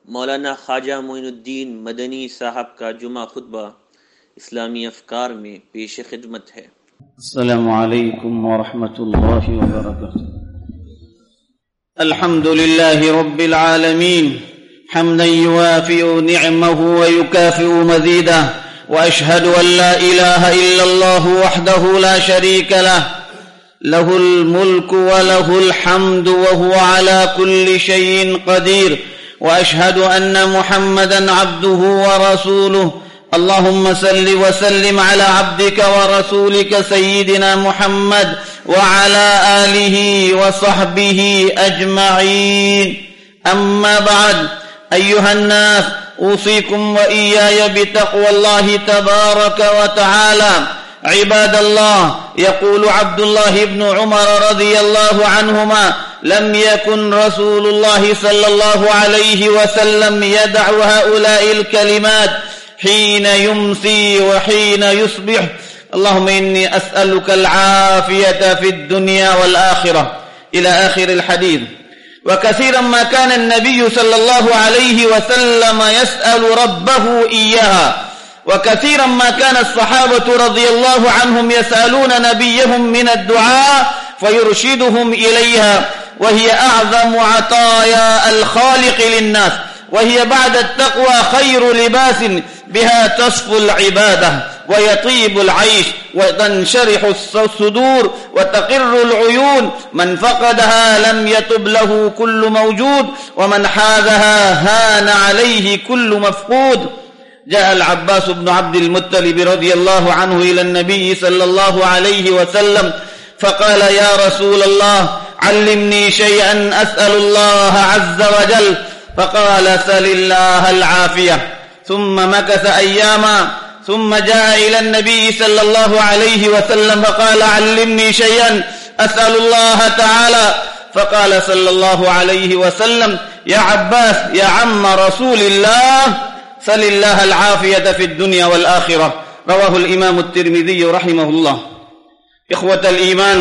मौलाना ख्वाजा मोइनुद्दीन मदनी साहब का जुमा खुतबा इस्लामी अफकार में पेश खिदमत है। अस्सलामु अलैकुम व रहमतुल्लाहि व बरकातुहू। अल्हम्दुलिल्लाहि रब्बिल आलमीन हम्दन युवाफिउ नि'महु व युकाफिउ मज़ीदह व अशहदु अन ला इलाहा इल्लल्लाहु वहदहु ला शरीक लह लहुल मुल्कु व लहुल हम्दु व हुवा अला कुल्लि शैइन क़दीर व अशहदु अन्ना मुहम्मदन अब्दुहु व रसूलुहु। اللهم صل وسلم على عبدك ورسولك سيدنا محمد وعلى آله وصحبه أجمعين. أما بعد، أيها الناس، أوصيكم وإياي بتقوى الله تبارك وتعالى. عباد الله، يقول عبد الله بن عمر رضي الله عنهما: لم يكن رسول الله صلى الله عليه وسلم يدع هؤلاء الكلمات حين يمسي وحين يصبح: اللهم إني أسألك العافية في الدنيا والآخرة، إلى آخر الحديث. وكثيرا ما كان النبي صلى الله عليه وسلم يسأل ربه إياها، وكثيرا ما كان الصحابة رضي الله عنهم يسألون نبيهم من الدعاء فيرشدهم إليها، وهي أعظم عطايا الخالق للناس، وهي بعد التقوى خير لباس بها تصفو العبادة ويطيب العيش وتنشرح الصدور وتقر العيون. من فقدها لم يطب له كل موجود، ومن حازها هان عليه كل مفقود. جاء العباس بن عبد المطلب رضي الله عنه إلى النبي صلى الله عليه وسلم فقال: يا رسول الله، علمني شيئا أسأل الله عز وجل. فقال: سل الله العافية. ثم مكث أياما، ثم جاء إلى النبي صلى الله عليه وسلم فقال: علمني شيئا أسأل الله تعالى. فقال صلى الله عليه وسلم: يا عباس يا عم رسول الله، سل الله العافية في الدنيا والآخرة. رواه الإمام الترمذي رحمه الله. إخوة الإيمان،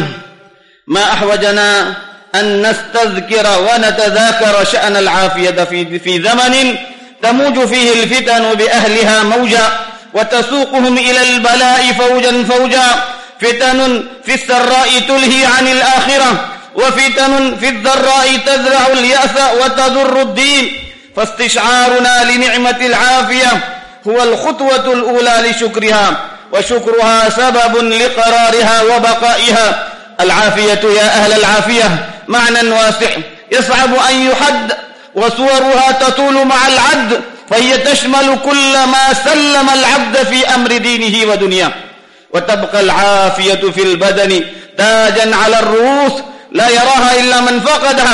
ما أحوجنا أن نستذكر ونتذاكر شأن العافية في زمن تموج فيه الفتن بأهلها موجا وتسوقهم إلى البلاء فوجا فوجا. فتن في السراء تلهي عن الآخرة، وفتن في الضراء تزرع اليأس وتضر الدين. فاستشعارنا لنعمة العافية هو الخطوة الأولى لشكرها، وشكرها سبب لقرارها وبقائها. العافية يا أهل العافية معنى واسع يصعب أن يحد، وصورها تطول مع العد، فهي تشمل كل ما سلم العبد في أمر دينه ودنياه. وتبقى العافية في البدن تاجا على الرؤوس لا يراها إلا من فقدها.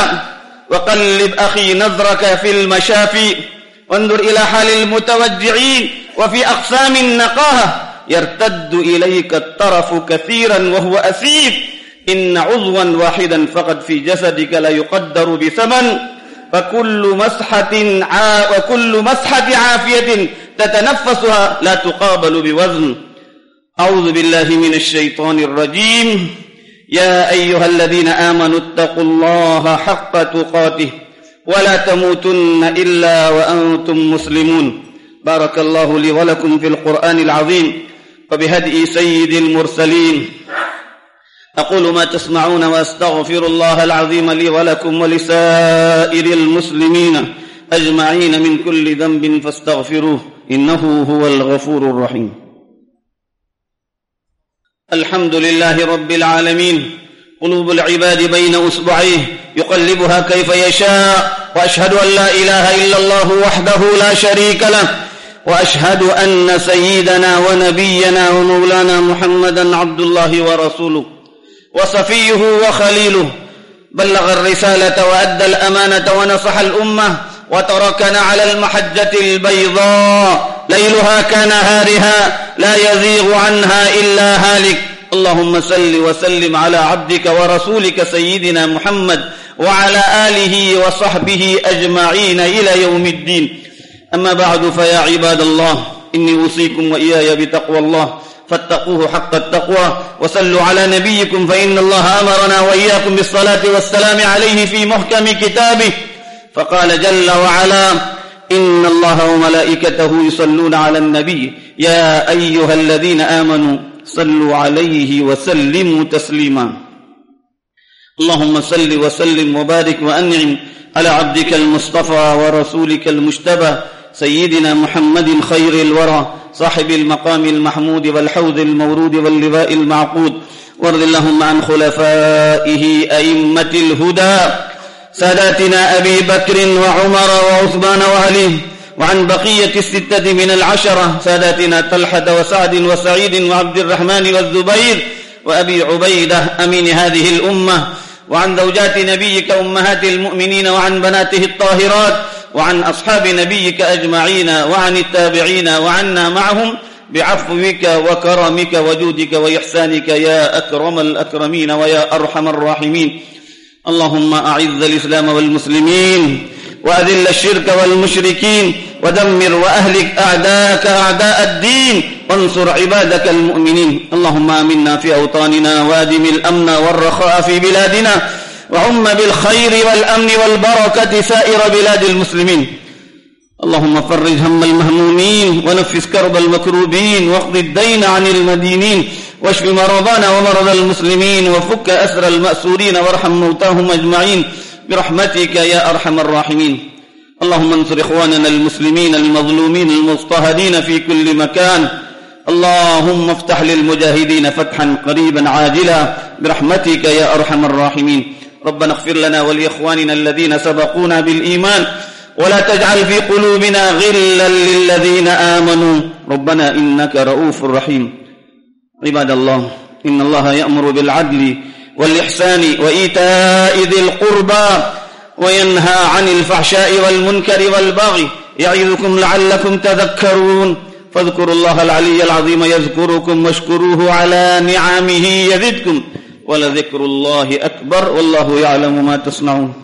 وقلب أخي نظرك في المشافي، وانظر إلى حال المتوجعين وفي أقسام النقاهة. يرتد إليك الطرف كثيرا وهو أسيف. إن عضوا واحدا فقد في جسدك لا يقدر بثمن، وكل مسحة عافية تتنفسها لا تقابل بوزن. أعوذ بالله من الشيطان الرجيم. يا أيها الذين آمنوا اتقوا الله حق تقاته ولا تموتن إلا وأنتم مسلمون. بارك الله لي ولكم في القرآن العظيم وبهدي سيد المرسلين. أقول ما تسمعون وأستغفر الله العظيم لي ولكم ولسائر المسلمين أجمعين من كل ذنب فاستغفروه إنه هو الغفور الرحيم. الحمد لله رب العالمين. قلوب العباد بين أصبعيه يقلبها كيف يشاء، وأشهد أن لا إله إلا الله وحده لا شريك له، وأشهد أن سيدنا ونبينا ومولانا محمدا عبد الله ورسوله وصفيه وخليله. بلغ الرسالة وأدى الأمانة ونصح الأمة، وتركنا على المحجة البيضاء ليلها كنهارها لا يزيغ عنها إلا هالك. اللهم صل وسلم على عبدك ورسولك سيدنا محمد وعلى آله وصحبه أجمعين إلى يوم الدين. أما بعد، فيا عباد الله، إني أوصيكم وإياي بتقوى الله، فاتقوه حق التقوى، وصلوا على نبيكم، فإن الله أمرنا وإياكم بالصلاة والسلام عليه في محكم كتابه. فقال جل وعلا: الله وملائكته يصلون على النبي يا أيها الذين آمنوا صلوا عليه وسلموا تسليما اللهم صل وسلم وبارك وأنعم على عبدك المصطفى ورسولك المجتبى سيدنا محمد خير الورى صاحب المقام المحمود والحوض المورود واللواء المعقود وارض اللهم عن خلفائه أئمة الهدى ساداتنا أبي بكر وعمر وعثمان وعلي وعن بقية الستة من العشرة ساداتنا طلحة وسعد وسعيد وعبد الرحمن والزبير وأبي عبيدة أمين هذه الأمة وعن زوجات نبيك أمهات المؤمنين وعن بناته الطاهرات وعن أصحاب نبيك أجمعين وعن التابعين وعنا معهم بعفوك وكرمك وجودك وإحسانك يا أكرم الأكرمين ويا أرحم الراحمين اللهم أعز الإسلام والمسلمين وأذل الشرك والمشركين ودمر وأهلك أعداءك أعداء الدين وانصر عبادك المؤمنين اللهم آمنا في أوطاننا وادم الأمن والرخاء في بلادنا وعم بالخير والأمن والبركة سائر بلاد المسلمين اللهم فرج هم المهمومين ونفس كرب المكروبين واقض الدين عن المدينين واشف مرضانا ومرضى المسلمين وفك أسر المأسورين وارحم موتاهم أجمعين برحمتك يا أرحم الراحمين اللهم انصر إخواننا المسلمين المظلومين المضطهدين في كل مكان اللهم افتح للمجاهدين فتحا قريبا عاجلا برحمتك يا أرحم الراحمين ربنا اغفر لنا ولإخواننا الذين سبقونا بالإيمان ولا تجعل في قلوبنا غلا للذين آمنوا ربنا إنك رؤوف رحيم عباد الله إن الله يأمر بالعدل والإحسان وإيتاء ذي القربى وينهى عن الفحشاء والمنكر والبغي يعظكم لعلكم تذكرون فاذكروا الله العلي العظيم يذكركم واشكروه على نعمه يزدكم ولذكر الله أكبر والله يعلم ما تصنعون